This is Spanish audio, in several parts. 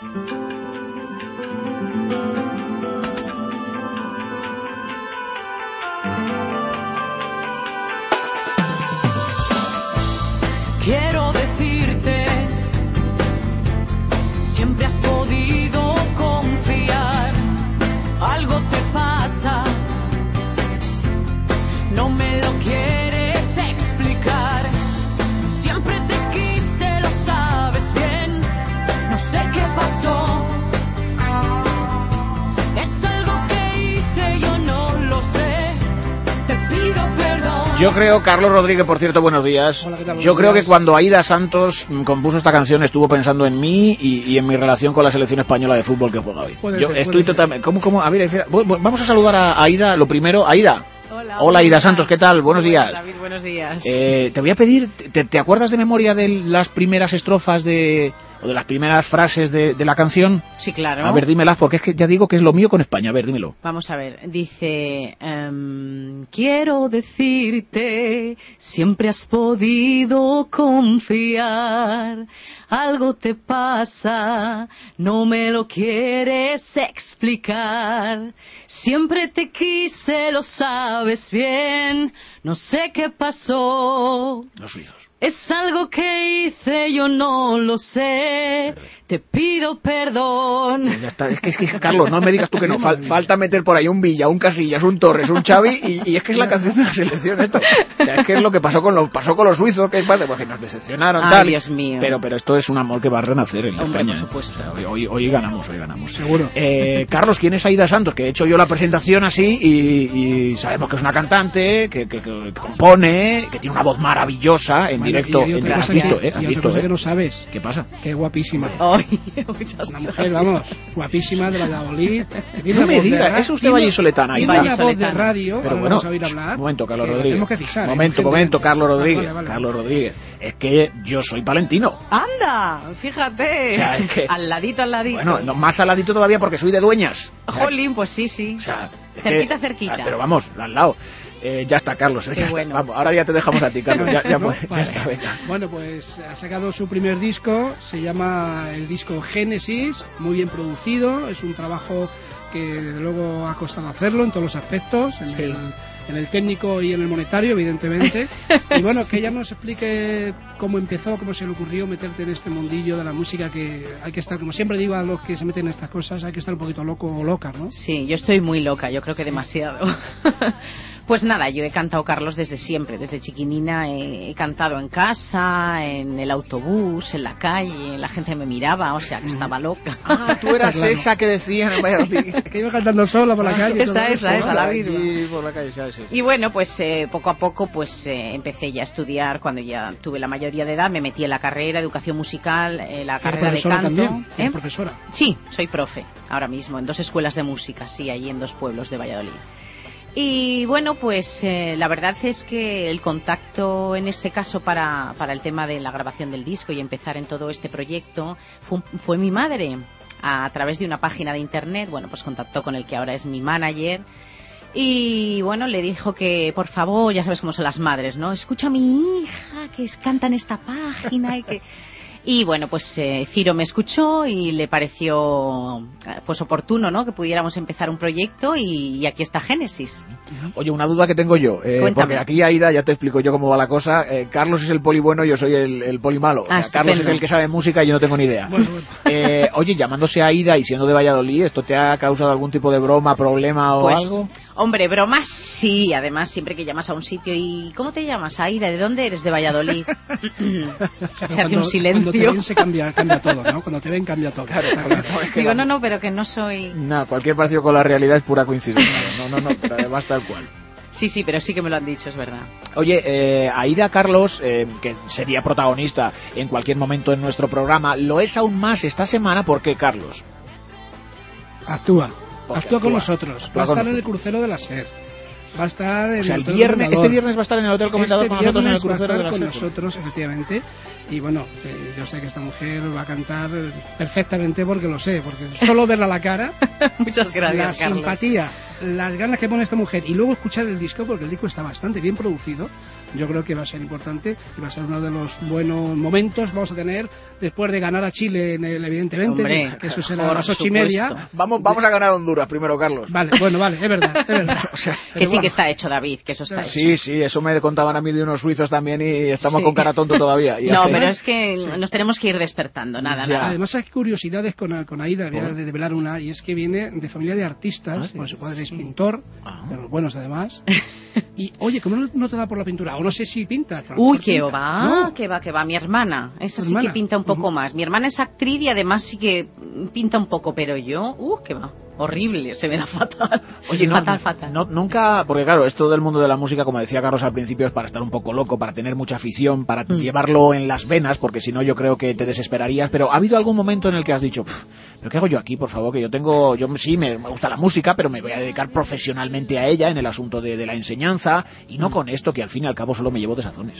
Quiero decirte, siempre has podido confiar, algo te pasa, no me lo quieres explicar, siempre te quise, lo sabes bien, no sé qué pasó, es algo que hice, yo no lo sé, te pido perdón. Yo creo, Carlos Rodríguez, por cierto, buenos días. Hola, ¿qué tal? Yo creo que cuando Aida Santos compuso esta canción estuvo pensando en mí y en mi relación con la selección española de fútbol que juega hoy. Estoy totalmente... ¿Cómo? A ver, espera, vamos a saludar a Aida, lo primero. Aida. Hola, Aida Santos, ¿qué tal? Buenos días. David, buenos días. Te voy a pedir, ¿te acuerdas de memoria de las primeras estrofas o de las primeras frases de la canción? Sí, claro. A ver, dímelas, porque es que ya digo que es lo mío con España. A ver, dímelo. Vamos a ver, dice... quiero decirte, siempre has podido confiar, algo te pasa, no me lo quieres explicar, siempre te quise, lo sabes bien, no sé qué pasó. Los suizos. Es algo que hice, yo no lo sé, te pido perdón. Ya está, es que Carlos, no me digas tú que no, falta meter por ahí un Villa, un Casillas, un Torres, un Xavi, y es que es la canción de la selección esto. O sea, es que es lo que pasó con los suizos, que padre, porque nos decepcionaron, tal. Dios mío. Pero esto es un amor que va a renacer en España. Por supuesto. Hoy ganamos. Seguro. Carlos, ¿quién es Aida Santos? Que he hecho yo la presentación así y sabemos que es una cantante, que compone, que tiene una voz maravillosa en directo. ¿Has visto, que no sabes. ¿Qué pasa? Que es guapísima. Ay, muchas una mujer, vamos, guapísima de Valladolid. No me diga, ¿es usted vallisoletana? Y una voz de radio, pero bueno, vamos a oír hablar. Un momento, Carlos Rodríguez. Tenemos que fijar. Momento, Carlos Rodríguez. Vale. Carlos Rodríguez. Es que yo soy palentino. ¡Anda! Fíjate. O sea, es que... Al ladito. Bueno, no, más al ladito todavía porque soy de Dueñas. Jolín, pues sí. O sea, cerquita. Pero vamos, al lado. Ya está, Carlos. Ya bueno. está. Vamos, ahora ya te dejamos a ti, Carlos. Ya está, venga. Bueno, pues ha sacado su primer disco, se llama el disco Génesis, muy bien producido, es un trabajo que luego ha costado hacerlo en todos los aspectos, en el técnico y en el monetario, evidentemente. Y bueno, que ella nos explique cómo empezó, cómo se le ocurrió meterte en este mundillo de la música, que hay que estar, como siempre digo a los que se meten en estas cosas, hay que estar un poquito loco o loca, ¿no? Sí, yo estoy muy loca, yo creo que demasiado. Pues nada, yo he cantado, Carlos, desde siempre, desde chiquinina he cantado en casa, en el autobús, en la calle, la gente me miraba, o sea, que estaba loca. Ah, tú eras claro. Esa que decían en Valladolid. Que iba cantando sola por la calle. Esa, la misma. Por la calle, sí. Y bueno, pues poco a poco pues empecé ya a estudiar, cuando ya tuve la mayoría de edad, me metí en la carrera, educación musical, la carrera de canto. También, ¿eh? ¿Profesora? Sí, soy profe, ahora mismo, en 2 escuelas de música, sí, allí en 2 pueblos de Valladolid. Y bueno, pues la verdad es que el contacto en este caso para el tema de la grabación del disco y empezar en todo este proyecto fue mi madre. A través de una página de internet, bueno, pues contactó con el que ahora es mi manager y bueno, le dijo que por favor, ya sabes cómo son las madres, ¿no? Escucha a mi hija que canta en esta página y que... Y bueno, pues Ciro me escuchó y le pareció pues oportuno, ¿no?, que pudiéramos empezar un proyecto y aquí está Génesis. Oye, una duda que tengo yo, porque aquí Aida, ya te explico yo cómo va la cosa, Carlos es el poli bueno, yo soy el poli malo. O sea, Carlos es el que sabe música y yo no tengo ni idea. Bueno. Oye, llamándose Aida y siendo de Valladolid, ¿esto te ha causado algún tipo de broma, problema o algo? Hombre, bromas sí, además siempre que llamas a un sitio y ¿cómo te llamas? Aida, ¿de dónde eres? De Valladolid. Se hace un silencio. Cuando te ven se cambia todo, ¿no? Cuando te ven cambia todo. Claro. Digo, no, pero que no soy... No, cualquier parecido con la realidad es pura coincidencia. No, pero además tal cual. Sí, pero sí que me lo han dicho, es verdad. Oye, Aida Carlos, que sería protagonista en cualquier momento en nuestro programa, lo es aún más esta semana, ¿por qué, Carlos? Actúa con nosotros. Va a estar en el crucero de la SER. Va a estar en el viernes. Este viernes va a estar en el Hotel Comendador con nosotros en el crucero de la SER. Con nosotros, efectivamente. Y bueno, yo sé que esta mujer va a cantar perfectamente porque lo sé, porque solo verla a la cara. Muchas gracias, la Carlos. simpatía las ganas que pone esta mujer y luego escuchar el disco, porque el disco está bastante bien producido, yo creo que va a ser importante y va a ser uno de los buenos momentos que vamos a tener después de ganar a Chile, evidentemente. Hombre, que eso será a las 8:30. Vamos a ganar a Honduras primero, Carlos. Vale, es verdad. O sea, que sí que está hecho, David, que eso está hecho. Sí, eso me contaban a mí de unos suizos también y estamos con cara tonto todavía. No, pero es que nos tenemos que ir despertando, nada. Además hay curiosidades con Aida, voy a develar una, y es que viene de familia de artistas, porque su padre es pintor, de los buenos además. Y oye, ¿cómo no te da por la pintura? O no sé si pinta. Uy, que va, mi hermana. Esa sí que pinta un poco más. Mi hermana es actriz y además sí que pinta un poco, pero yo, que va. Horrible, se me da fatal. Oye, fatal. Nunca, porque claro, esto del mundo de la música, como decía Carlos al principio, es para estar un poco loco, para tener mucha afición, para llevarlo en las venas, porque si no yo creo que te desesperarías. Pero ¿ha habido algún momento en el que has dicho, pero qué hago yo aquí, por favor, que yo sí, me gusta la música, pero me voy a dedicar profesionalmente a ella en el asunto de la enseñanza, y no con esto que al fin y al cabo solo me llevo desazones?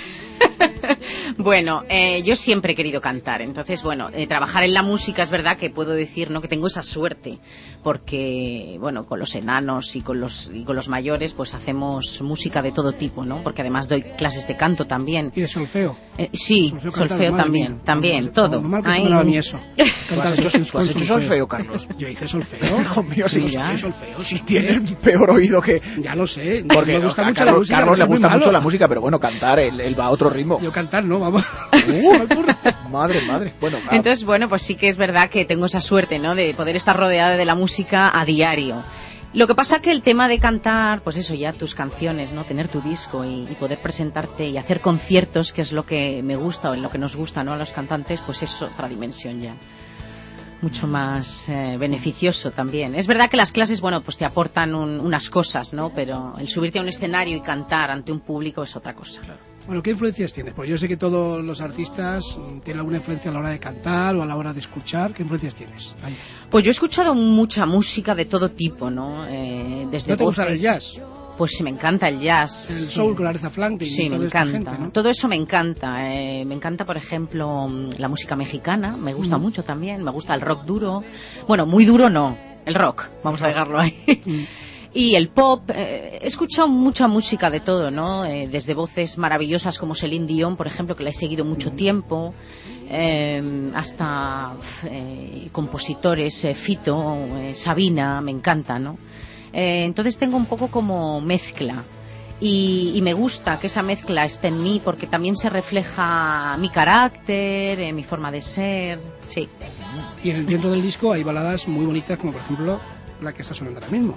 Bueno, yo siempre he querido cantar, entonces, trabajar en la música es verdad que puedo decir, ¿no?, que tengo esa suerte, porque, con los enanos y con los mayores, pues hacemos música de todo tipo, ¿no? Porque además doy clases de canto también. ¿Y de solfeo? Sí, solfeo también, todo. Normal que se me daba a mí eso. ¿Tú has hecho solfeo, Carlos? Yo hice solfeo. Hijo mío, solfeo. Si tienes peor oído que... Ya lo sé, porque me gusta mucho la música. Carlos le gusta mucho la música, pero cantar, él va a otro ritmo. Yo cantar, no, vamos. Madre. Entonces, pues sí que es verdad que tengo esa suerte, ¿no?, de poder estar rodeada de la música a diario. Lo que pasa que el tema de cantar, pues eso, ya tus canciones, ¿no?, tener tu disco y poder presentarte y hacer conciertos, que es lo que me gusta o en lo que nos gusta, ¿no?, a los cantantes, pues es otra dimensión ya. Mucho más beneficioso también. Es verdad que las clases, pues te aportan unas cosas, ¿no?, pero el subirte a un escenario y cantar ante un público es otra cosa. Claro. Bueno, ¿qué influencias tienes? Pues yo sé que todos los artistas tienen alguna influencia a la hora de cantar o a la hora de escuchar. ¿Qué influencias tienes? Ahí. Pues yo he escuchado mucha música de todo tipo, ¿no? Desde ¿No te gusta el jazz? Pues sí, me encanta el jazz. El soul con Aretha Franklin. Sí, me encanta. Gente, ¿no? Todo eso me encanta. Me encanta, por ejemplo, la música mexicana. Me gusta mucho también. Me gusta el rock duro. Bueno, muy duro no. El rock. Vamos a dejarlo ahí. Y el pop, he escuchado mucha música de todo, ¿no? Desde voces maravillosas como Celine Dion, por ejemplo, que la he seguido mucho tiempo, hasta compositores, Fito, Sabina, me encanta, ¿no? Entonces tengo un poco como mezcla. Y me gusta que esa mezcla esté en mí porque también se refleja mi carácter, mi forma de ser, sí. Y dentro del disco hay baladas muy bonitas como por ejemplo la que está sonando ahora mismo.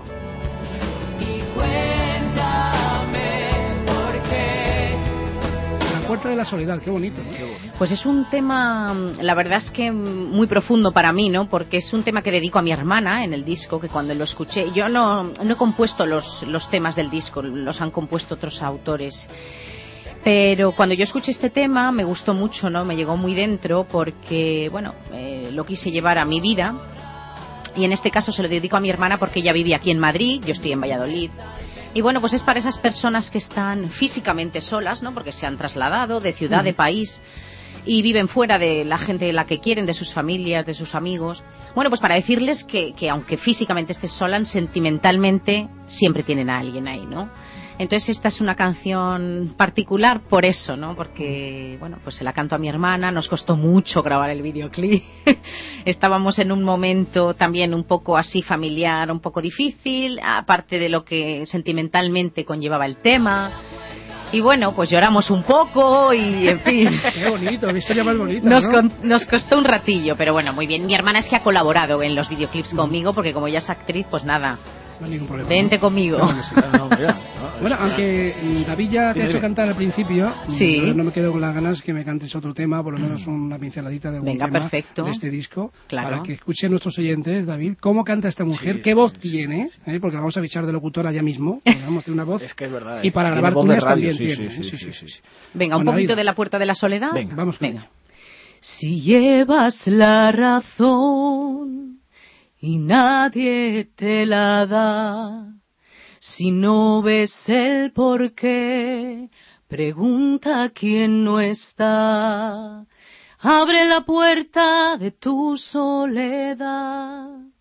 La puerta de la soledad, qué bonito, ¿no? Pues es un tema, la verdad es que muy profundo para mí, ¿no? Porque es un tema que dedico a mi hermana en el disco, que cuando lo escuché, yo no he compuesto los temas del disco, los han compuesto otros autores. Pero cuando yo escuché este tema me gustó mucho, ¿no? Me llegó muy dentro porque, lo quise llevar a mi vida. Y en este caso se lo dedico a mi hermana porque ella vive aquí en Madrid, yo estoy en Valladolid. Y pues es para esas personas que están físicamente solas, ¿no? Porque se han trasladado de ciudad, de país, y viven fuera de la gente la que quieren, de sus familias, de sus amigos. Pues para decirles que aunque físicamente estés solas, sentimentalmente siempre tienen a alguien ahí, ¿no? Entonces esta es una canción particular por eso, ¿no? Porque, pues se la canto a mi hermana, nos costó mucho grabar el videoclip. Estábamos en un momento también un poco así familiar, un poco difícil, aparte de lo que sentimentalmente conllevaba el tema. Y pues lloramos un poco y, en fin. Qué bonito, qué historia más bonita, nos costó un ratillo, pero muy bien. Mi hermana es que ha colaborado en los videoclips conmigo, porque como ella es actriz, pues nada. No hay ningún problema. Vente conmigo. Bueno, aunque David ya te ha hecho cantar al principio, sí. No me quedo con las ganas que me cantes otro tema, por lo menos una pinceladita de un tema perfecto. de este disco, claro. Para que escuchen nuestros oyentes, David, cómo canta esta mujer, qué voz tiene, porque la vamos a fichar de locutora ya mismo, vamos a hacer una voz, es que es verdad, y para grabar cuñas también tiene. Sí. Venga, un poquito de La Puerta de la Soledad. Venga, vamos. Venga. Si llevas la razón y nadie te la da, si no ves el porqué, pregunta quién no está. Abre la puerta de tu soledad,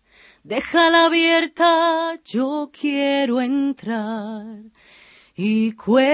déjala abierta, yo quiero entrar. Y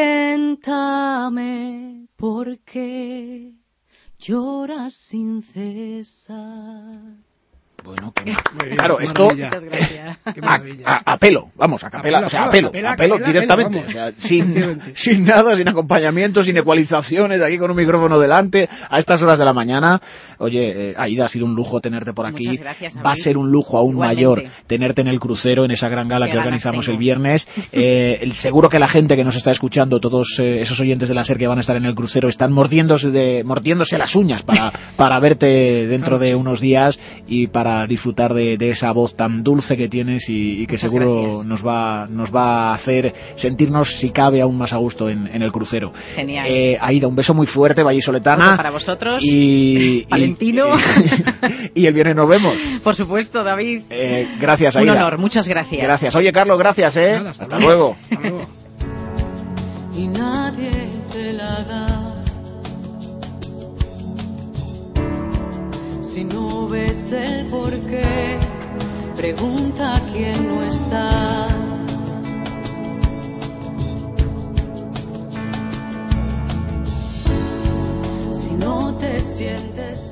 cuéntame por qué lloras sin cesar. Bueno, claro, esto a pelo, vamos, a capela, o sea, a pelo directamente, o sea, sin nada, sin acompañamiento, sin ecualizaciones, aquí con un micrófono delante, a estas horas de la mañana. Oye, Aída, ha sido un lujo tenerte por aquí. Muchas gracias, va a ser un lujo aún mayor tenerte en el crucero, en esa gran gala que organizamos el viernes. Seguro que la gente que nos está escuchando, todos esos oyentes de la SER que van a estar en el crucero, están mordiéndose las uñas para verte dentro de unos días y para disfrutar de esa voz tan dulce que tienes y que muchas seguro nos va a hacer sentirnos, si cabe, aún más a gusto en el crucero. Genial. Aída, un beso muy fuerte, vallisoletana. Otro para vosotros. Valentino. Y el viernes nos vemos. Por supuesto, David. Gracias, Aída. Un honor, muchas gracias. Gracias. Oye, Carlos, gracias, Nada, hasta luego. Hasta luego. Y nadie te la da. Si no ves el porqué, pregunta a quién no está. Si no te sientes